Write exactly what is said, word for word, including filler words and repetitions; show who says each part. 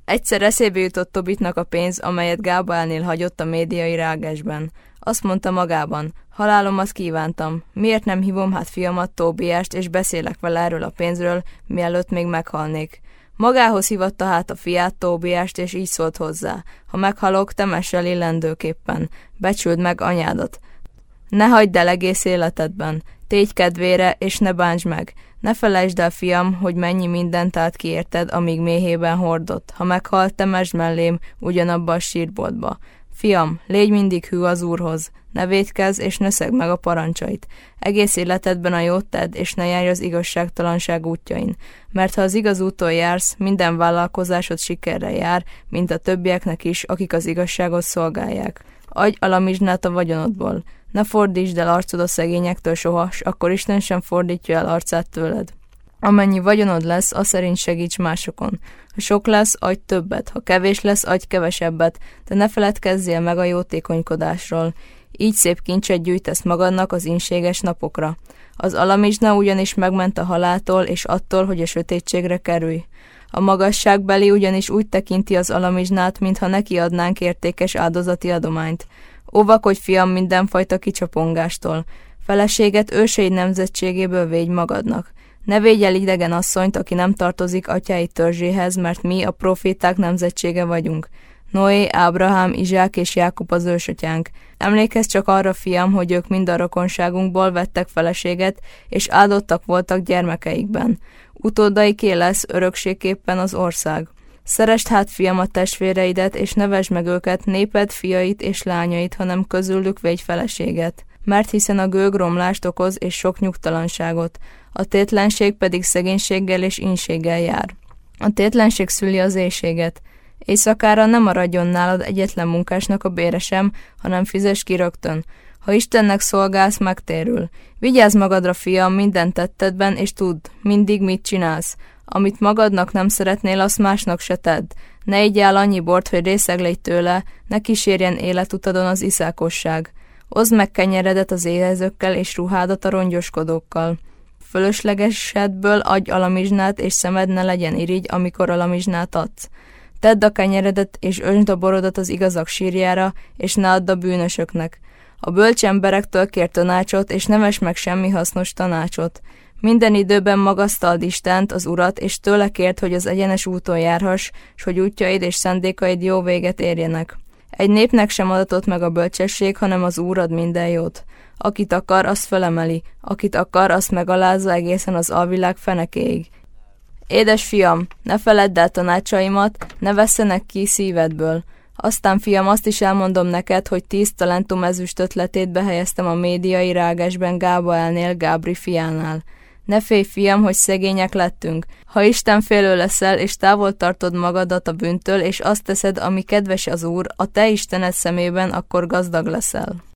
Speaker 1: Egyszer eszébe jutott Tobitnak a pénz, amelyet Gáboelnél hagyott a médiai rágásban. Azt mondta magában, halálomat kívántam, miért nem hívom hát fiamat, Tóbiást, és beszélek vele erről a pénzről, mielőtt még meghalnék. Magához hívatta hát a fiát, Tóbiást, és így szólt hozzá, ha meghalok, temess el illendőképpen, becsüld meg anyádat. Ne hagyd el egész életedben, tégy kedvére, és ne bántsd meg. Ne felejtsd el, fiam, hogy mennyi mindent állt ki érted, amíg méhében hordott. Ha meghalt, temesd mellém ugyanabba a sírboltba. Fiam, légy mindig hű az Úrhoz, ne vétkezz és ne szegd meg a parancsait. Egész életedben a jót tedd, és ne járj az igazságtalanság útjain. Mert ha az igaz úton jársz, minden vállalkozásod sikerrel jár, mint a többieknek is, akik az igazságot szolgálják. Adj alamizsnát a vagyonodból. Ne fordítsd el arcod a szegényektől soha, s akkor Isten sem fordítja el arcát tőled. Amennyi vagyonod lesz, az szerint segíts másokon. Ha sok lesz, adj többet, ha kevés lesz, adj kevesebbet, de ne feledkezzél meg a jótékonykodásról. Így szép kincset gyűjtesz magadnak az ínséges napokra. Az alamizsna ugyanis megment a haláltól és attól, hogy a sötétségre kerülj. A magasságbeli ugyanis úgy tekinti az alamizsnát, mintha neki adnánk értékes áldozati adományt. Óvakodj, fiam, mindenfajta kicsapongástól. Feleséget őseid nemzetségéből védj magadnak. Ne védj el idegen asszonyt, aki nem tartozik atyái törzséhez, mert mi a proféták nemzetsége vagyunk. Noé, Ábrahám, Izsák és Jákob az ősatyánk. Emlékezz csak arra, fiam, hogy ők mind a rokonságunkból vettek feleséget, és áldottak voltak gyermekeikben. Utódaiké lesz örökségképpen az ország. Szeresd hát, fiam, a testvéreidet, és nevesd meg őket, néped, fiait és lányait, hanem közülük védj feleséget. Mert hiszen a gőg romlást okoz és sok nyugtalanságot, a tétlenség pedig szegénységgel és ínséggel jár. A tétlenség szüli az éhséget. Éjszakára nem maradjon nálad egyetlen munkásnak a bére sem, hanem fizess ki rögtön. Ha Istennek szolgálsz, megtérül. Vigyázz magadra, fiam, minden tettedben, és tudd, mindig mit csinálsz. Amit magadnak nem szeretnél, azt másnak se tedd. Ne igyál annyi bort, hogy részeg légy tőle, ne kísérjen életutadon az iszákosság. Oszd meg kenyeredet az éhezőkkel, és ruhádat a rongyoskodókkal. Fölöslegesedből adj alamizsnát, és szemed ne legyen irigy, amikor alamizsnát adsz. Tedd a kenyeredet, és öntsd a borodat az igazak sírjára, és ne add a bűnösöknek. A bölcs emberektől kér tanácsot, és ne vess meg semmi hasznos tanácsot. Minden időben magasztald Istent, az Urat, és tőle kérd, hogy az egyenes úton járhass, s hogy útjaid és szándékaid jó véget érjenek. Egy népnek sem adatott meg a bölcsesség, hanem az Úr ad minden jót. Akit akar, azt felemeli, akit akar, azt megalázza egészen az alvilág fenekéig. Édes fiam, ne feledd el tanácsaimat, ne vesszenek ki szívedből. Aztán, fiam, azt is elmondom neked, hogy tíz talentum ezüst ötletét behelyeztem a médiai rágásban Gáboelnél, Gábri fiánál. Ne félj, fiam, hogy szegények lettünk. Ha Isten félő leszel, és távol tartod magadat a bűntől, és azt teszed, ami kedves az Úr, a te Istened szemében, akkor gazdag leszel.